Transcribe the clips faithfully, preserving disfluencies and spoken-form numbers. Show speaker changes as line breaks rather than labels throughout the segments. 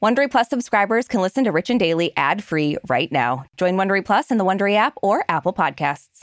Wondery Plus subscribers can listen to Rich and Daily ad-free right now. Join Wondery Plus in the Wondery app or Apple Podcasts.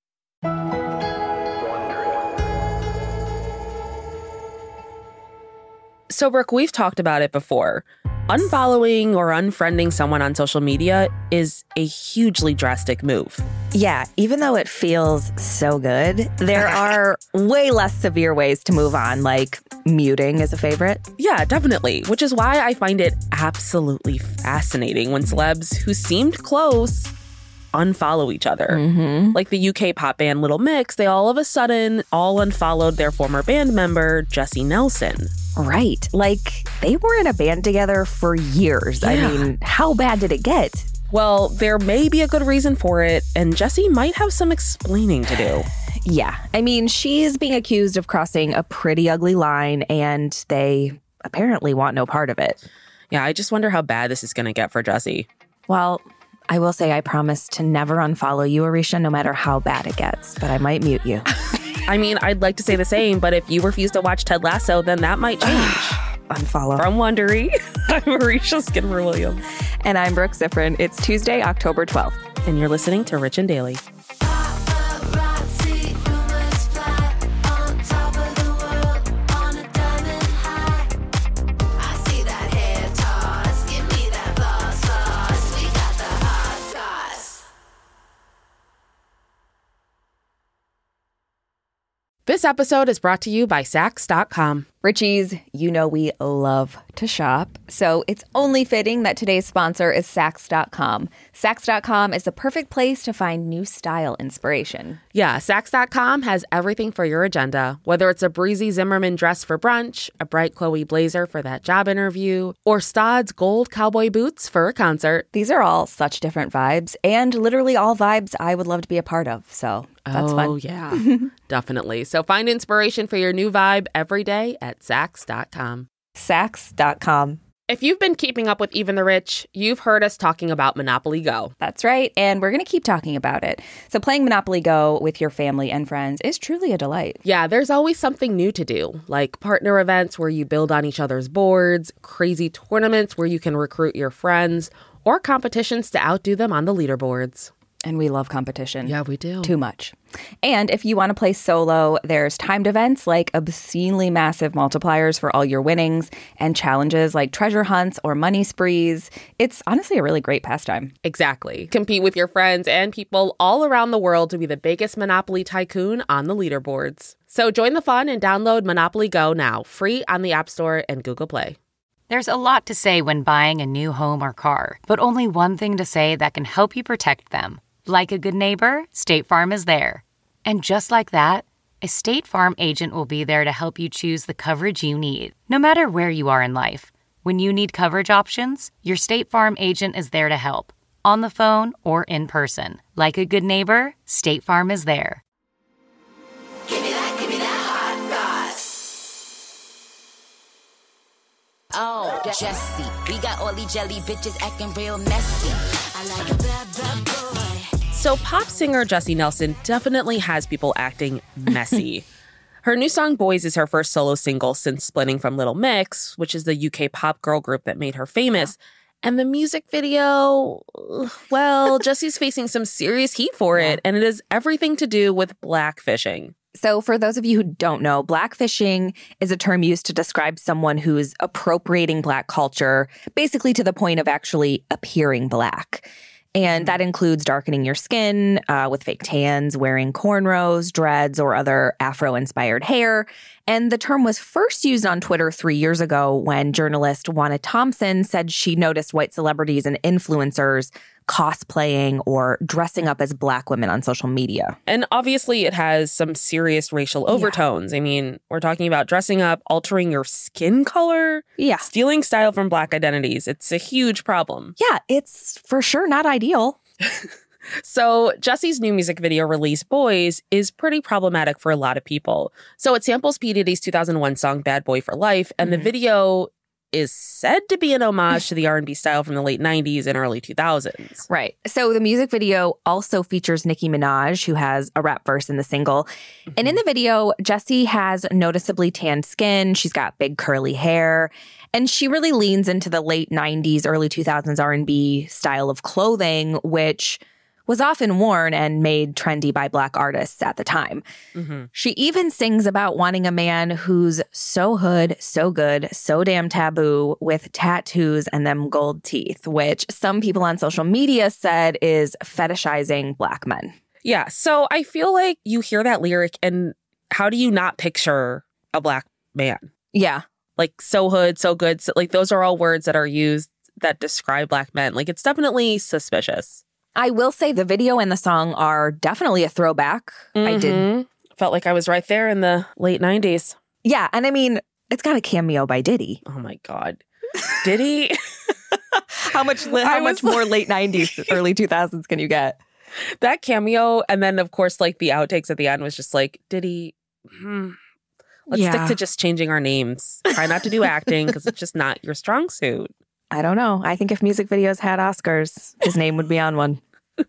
So, Brooke, we've talked about it before. Unfollowing or unfriending someone on social media is a hugely drastic move.
Yeah, even though it feels so good, there are way less severe ways to move on, like muting is a favorite.
Yeah, definitely, which is why I find it absolutely fascinating when celebs who seemed close unfollow each other.
Mm-hmm.
Like the U K pop band Little Mix, they all of a sudden all unfollowed their former band member, Jesy Nelson.
Right. Like, they were in a band together for years.
Yeah.
I mean, how bad did it get?
Well, there may be a good reason for it, and Jesy might have some explaining to do.
Yeah. I mean, she's being accused of crossing a pretty ugly line, and they apparently want no part of it.
Yeah, I just wonder how bad this is going to get for Jesy.
Well, I will say I promise to never unfollow you, Arisha, no matter how bad it gets, but I might mute you.
I mean, I'd like to say the same, but if you refuse to watch Ted Lasso, then that might change.
Unfollow.
From Wondery, I'm Arisha Skidmore-Williams.
And I'm Brooke Ziffrin. It's Tuesday, October twelfth.
And you're listening to Rich and Daily. This episode is brought to you by Saks dot com.
Richies, you know we love to shop, so it's only fitting that today's sponsor is Saks dot com. Saks dot com is the perfect place to find new style inspiration.
Yeah, Saks dot com has everything for your agenda, whether it's a breezy Zimmermann dress for brunch, a bright Chloe blazer for that job interview, or Staud's gold cowboy boots for a concert.
These are all such different vibes, and literally all vibes I would love to be a part of, so that's
oh,
fun.
Oh, yeah, definitely. So find inspiration for your new vibe every day at Saks dot com.
Saks dot com.
If you've been keeping up with Even the Rich, you've heard us talking about Monopoly Go.
That's right, and we're going to keep talking about it. So playing Monopoly Go with your family and friends is truly a delight.
Yeah, there's always something new to do, like partner events where you build on each other's boards, crazy tournaments where you can recruit your friends, or competitions to outdo them on the leaderboards.
And we love competition.
Yeah, we do.
Too much. And if you want to play solo, there's timed events like obscenely massive multipliers for all your winnings and challenges like treasure hunts or money sprees. It's honestly a really great pastime.
Exactly. Compete with your friends and people all around the world to be the biggest Monopoly tycoon on the leaderboards. So join the fun and download Monopoly Go now, free on the App Store and Google Play.
There's a lot to say when buying a new home or car, but only one thing to say that can help you protect them. Like a good neighbor, State Farm is there. And just like that, a State Farm agent will be there to help you choose the coverage you need, no matter where you are in life. When you need coverage options, your State Farm agent is there to help, on the phone or in person. Like a good neighbor, State Farm is there.
Give me that, give me that hot goss. Oh, Jessie, we got all these jelly bitches acting real messy. I like a bad, bad boy.
So pop singer Jesy Nelson definitely has people acting messy. Her new song Boys is her first solo single since splitting from Little Mix, which is the U K pop girl group that made her famous. And the music video, well, Jessy's facing some serious heat for it, and it has everything to do with blackfishing.
So for those of you who don't know, blackfishing is a term used to describe someone who's appropriating Black culture, basically to the point of actually appearing Black. And that includes darkening your skin uh, with fake tans, wearing cornrows, dreads, or other Afro-inspired hair. And the term was first used on Twitter three years ago when journalist Juana Thompson said she noticed white celebrities and influencers cosplaying or dressing up as Black women on social media.
And obviously it has some serious racial overtones. Yeah. I mean, we're talking about dressing up, altering your skin color,
yeah,
stealing style from Black identities. It's a huge problem.
Yeah, it's for sure not ideal.
So Jessy's new music video release, Boys, is pretty problematic for a lot of people. So it samples P. Diddy's two thousand one song Bad Boy for Life, and mm-hmm. the video is said to be an homage to the R and B style from the late nineties and early two thousands.
Right. So the music video also features Nicki Minaj, who has a rap verse in the single. Mm-hmm. And in the video, Jessie has noticeably tanned skin. She's got big curly hair. And she really leans into the late nineties, early two thousands R and B style of clothing, which was often worn and made trendy by Black artists at the time. Mm-hmm. She even sings about wanting a man who's so hood, so good, so damn taboo, with tattoos and them gold teeth, which some people on social media said is fetishizing Black men.
Yeah, so I feel like you hear that lyric and how do you not picture a Black man?
Yeah.
Like so hood, so good. So, like those are all words that are used that describe Black men. Like it's definitely suspicious.
I will say the video and the song are definitely a throwback. Mm-hmm. I did.
Felt like I was right there in the late nineties.
Yeah. And I mean, it's got a cameo by Diddy.
Oh, my God. Diddy?
How much How much like... more late nineties, early two thousands can you get?
That cameo. And then, of course, like the outtakes at the end was just like, Diddy, hmm, let's yeah. stick to just changing our names. Try not to do acting because it's just not your strong suit.
I don't know. I think if music videos had Oscars, his name would be on one.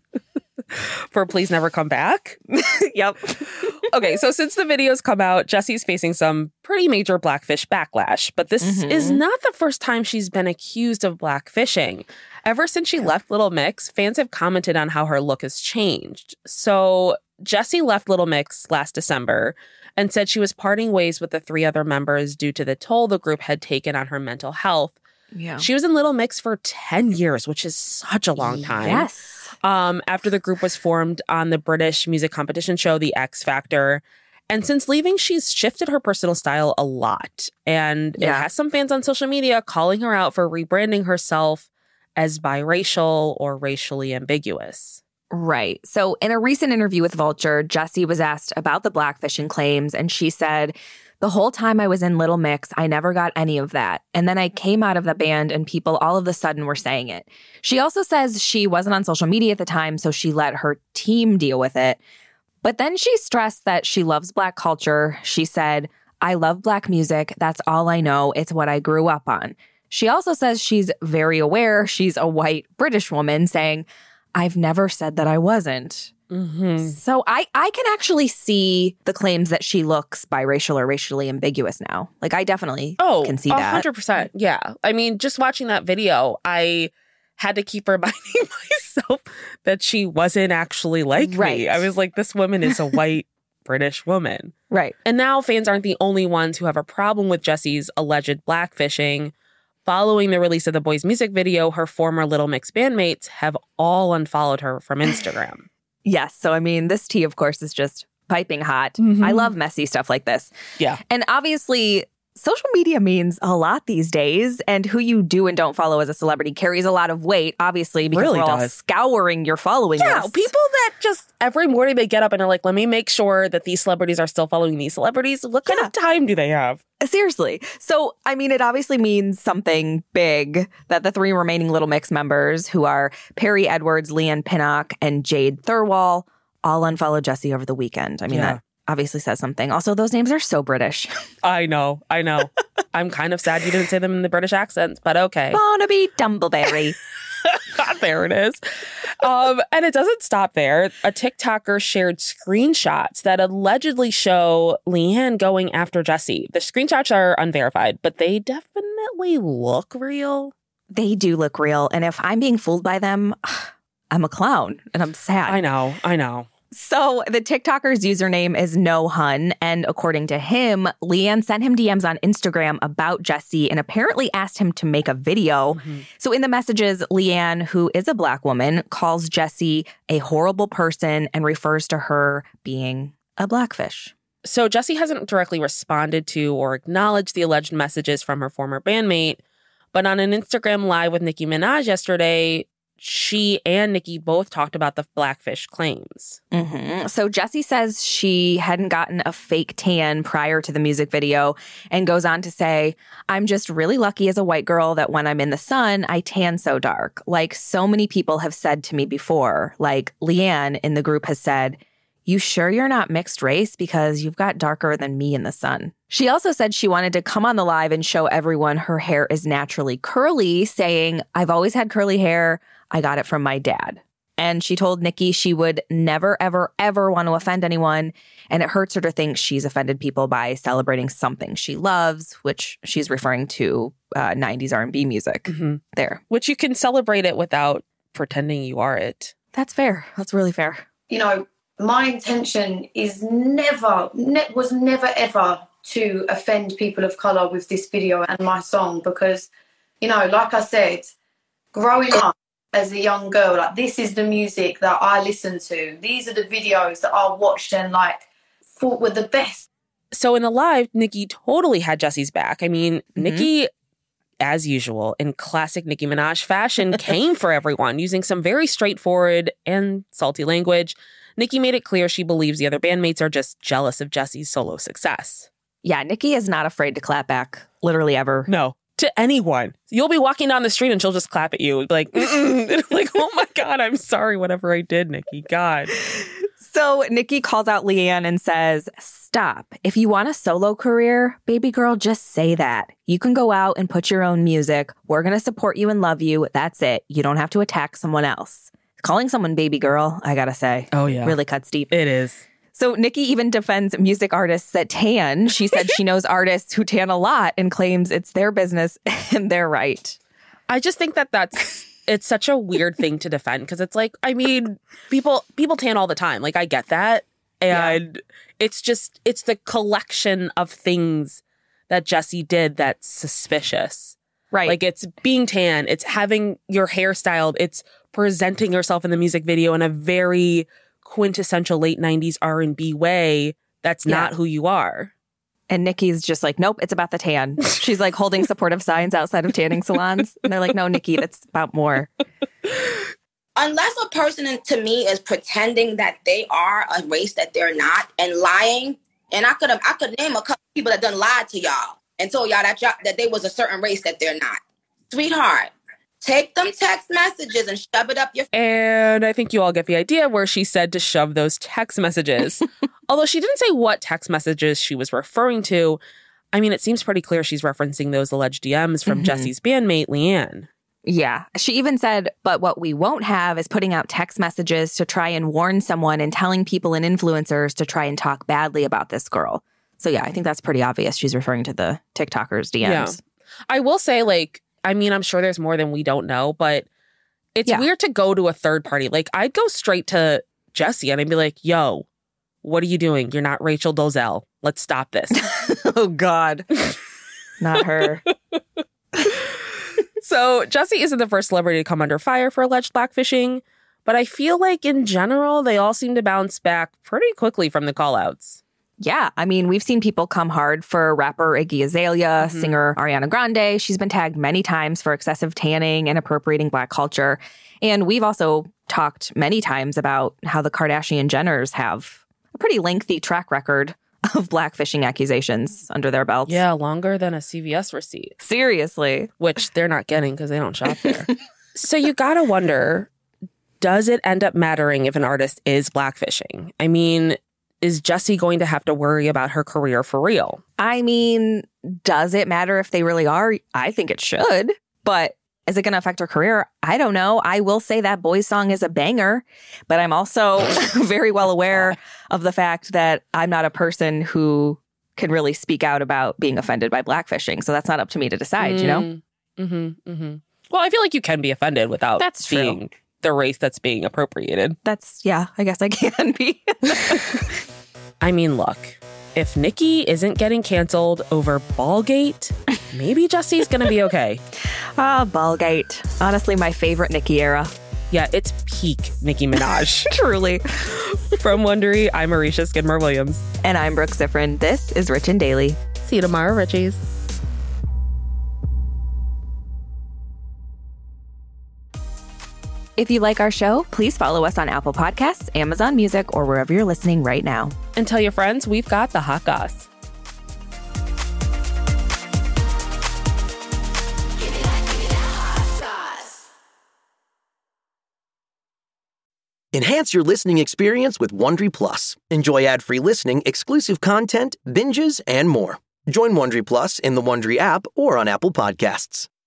For Please Never Come Back?
Yep.
Okay, so since the videos come out, Jessie's facing some pretty major Blackfish backlash. But this mm-hmm. is not the first time she's been accused of blackfishing. Ever since she left Little Mix, fans have commented on how her look has changed. So Jessie left Little Mix last December and said she was parting ways with the three other members due to the toll the group had taken on her mental health.
Yeah.
She was in Little Mix for ten years, which is such a long time.
Yes.
Um, after the group was formed on the British music competition show, The X Factor. And since leaving, she's shifted her personal style a lot. And yeah. it has some fans on social media calling her out for rebranding herself as biracial or racially ambiguous.
Right. So in a recent interview with Vulture, Jessie was asked about the blackfishing claims, and she said, "The whole time I was in Little Mix, I never got any of that. And then I came out of the band and people all of a sudden were saying it." She also says she wasn't on social media at the time, so she let her team deal with it. But then she stressed that she loves Black culture. She said, "I love Black music. That's all I know. It's what I grew up on." She also says she's very aware she's a white British woman, saying, "I've never said that I wasn't." Mm-hmm. So I, I can actually see the claims that she looks biracial or racially ambiguous now. Like, I definitely
oh,
can see that.
one hundred percent. Yeah. I mean, just watching that video, I had to keep reminding myself that she wasn't actually like
right.
me. I was like, this woman is a white British woman.
Right.
And now fans aren't the only ones who have a problem with Jessie's alleged blackfishing. Following the release of the boys' music video, her former Little Mix bandmates have all unfollowed her from Instagram.
Yes. So, I mean, this tea, of course, is just piping hot. Mm-hmm. I love messy stuff like this.
Yeah.
And obviously, social media means a lot these days. And who you do and don't follow as a celebrity carries a lot of weight, obviously, because
really
we're all
does.
scouring your following
Yeah,
list.
People that just every morning they get up and are like, let me make sure that these celebrities are still following these celebrities. What kind yeah. of time do they have?
Seriously. So, I mean, it obviously means something big that the three remaining Little Mix members, who are Perry Edwards, Leanne Pinnock, and Jade Thirlwall, all unfollowed Jessie over the weekend. I mean, yeah. that obviously saes something. Also, those names are so British.
I know. I know. I'm kind of sad you didn't say them in the British accents, but okay.
Barnaby Dumbleberry.
There it is. Um, and it doesn't stop there. A TikToker shared screenshots that allegedly show Leanne going after Jessie. The screenshots are unverified, but they definitely look real.
They do look real. And if I'm being fooled by them, I'm a clown and I'm sad.
I know. I know.
So the TikToker's username is No Hun, and according to him, Leanne sent him D Ms on Instagram about Jessie and apparently asked him to make a video. Mm-hmm. So in the messages, Leanne, who is a Black woman, calls Jessie a horrible person and refers to her being a blackfish.
So Jessie hasn't directly responded to or acknowledged the alleged messages from her former bandmate, but on an Instagram Live with Nicki Minaj yesterday, she and Nicki both talked about the blackfish claims.
Mm-hmm. So Jessie says she hadn't gotten a fake tan prior to the music video and goes on to say, "I'm just really lucky as a white girl that when I'm in the sun, I tan so dark. Like so many people have said to me before, like Leanne in the group has said, you sure you're not mixed race because you've got darker than me in the sun? She also said she wanted to come on the live and show everyone her hair is naturally curly, saying, I've always had curly hair. I got it from my dad. And she told Nicki she would never, ever, ever want to offend anyone. And it hurts her to think she's offended people by celebrating something she loves, which she's referring to uh, nineties R and B music
mm-hmm.
there.
Which you can celebrate it without pretending you are it.
That's fair. That's really fair.
You know, my intention is never, ne- was never, ever to offend people of colour with this video and my song because, you know, like I said, growing up, as a young girl, like this is the music that I listened to. These are the videos that I watched and like thought were the best.
So in the live, Nicki totally had Jessie's back. I mean, mm-hmm. Nicki, as usual, in classic Nicki Minaj fashion, came for everyone using some very straightforward and salty language. Nicki made it clear she believes the other bandmates are just jealous of Jessie's solo success.
Yeah, Nicki is not afraid to clap back, literally ever.
No. To anyone. You'll be walking down the street and she'll just clap at you. Like, like, oh my God, I'm sorry, whatever I did, Nicki. God.
So Nicki calls out Leanne and says, stop. If you want a solo career, baby girl, just say that. You can go out and put your own music. We're going to support you and love you. That's it. You don't have to attack someone else. Calling someone baby girl, I gotta say.
Oh, yeah.
Really cuts deep.
It is.
So Nicki even defends music artists that tan. She said she knows artists who tan a lot and claims it's their business and they're right.
I just think that that's, it's such a weird thing to defend because it's like, I mean, people people tan all the time. Like, I get that. And yeah. it's just, it's the collection of things that Jessie did that's suspicious.
Right.
Like, it's being tan, it's having your hair styled, it's presenting yourself in the music video in a very quintessential late nineties R and B way. That's yeah. not who you are.
And Nicki's just like, nope, it's about the tan. She's like holding supportive signs outside of tanning salons. And they're like, no, Nicki, that's about more.
Unless a person to me is pretending that they are a race that they're not and lying, and I could have I could name a couple people that done lied to y'all and told y'all that y'all, that they was a certain race that they're not. Sweetheart, take them text messages and shove it up your...
And I think you all get the idea where she said to shove those text messages. Although she didn't say what text messages she was referring to. I mean, it seems pretty clear she's referencing those alleged D Ms from mm-hmm. Jessie's bandmate, Leanne.
Yeah. She even said, but what we won't have is putting out text messages to try and warn someone and telling people and influencers to try and talk badly about this girl. So yeah, I think that's pretty obvious. She's referring to the TikTokers' D Ms.
Yeah. I will say, like, I mean, I'm sure there's more than we don't know, but it's yeah. weird to go to a third party. Like, I'd go straight to Jessie and I'd be like, yo, what are you doing? You're not Rachel Dolezal. Let's stop this.
Oh, God. Not her.
So Jessie isn't the first celebrity to come under fire for alleged blackfishing, but I feel like in general, they all seem to bounce back pretty quickly from the call-outs.
Yeah, I mean, we've seen people come hard for rapper Iggy Azalea, mm-hmm. singer Ariana Grande. She's been tagged many times for excessive tanning and appropriating Black culture. And we've also talked many times about how the Kardashian Jenners have a pretty lengthy track record of blackfishing accusations under their belts.
Yeah, longer than a C V S receipt.
Seriously.
Which they're not getting because they don't shop there. So you gotta wonder, does it end up mattering if an artist is blackfishing? I mean, is Jessie going to have to worry about her career for real?
I mean, does it matter if they really are? I think it should. But is it going to affect her career? I don't know. I will say that Boy's song is a banger, but I'm also very well aware of the fact that I'm not a person who can really speak out about being offended by blackfishing. So that's not up to me to decide, mm, you know?
Mm-hmm, mm-hmm. Well, I feel like you can be offended without
that's
being
true.
The race that's being appropriated.
That's, yeah, I guess I can be.
I mean, look, if Nicki isn't getting canceled over Ballgate, maybe Jessie's going to be okay.
Ah, Ballgate. Honestly, my favorite Nicki era.
Yeah, it's peak Nicki Minaj.
Truly.
From Wondery, I'm Marisha Skidmore-Williams.
And I'm Brooke Siffrin. This is Rich and Daily.
See you tomorrow, Richies.
If you like our show, please follow us on Apple Podcasts, Amazon Music, or wherever you're listening right now.
And tell your friends we've got the hot goss.
Enhance your listening experience with Wondery Plus. Enjoy ad-free listening, exclusive content, binges, and more. Join Wondery Plus in the Wondery app or on Apple Podcasts.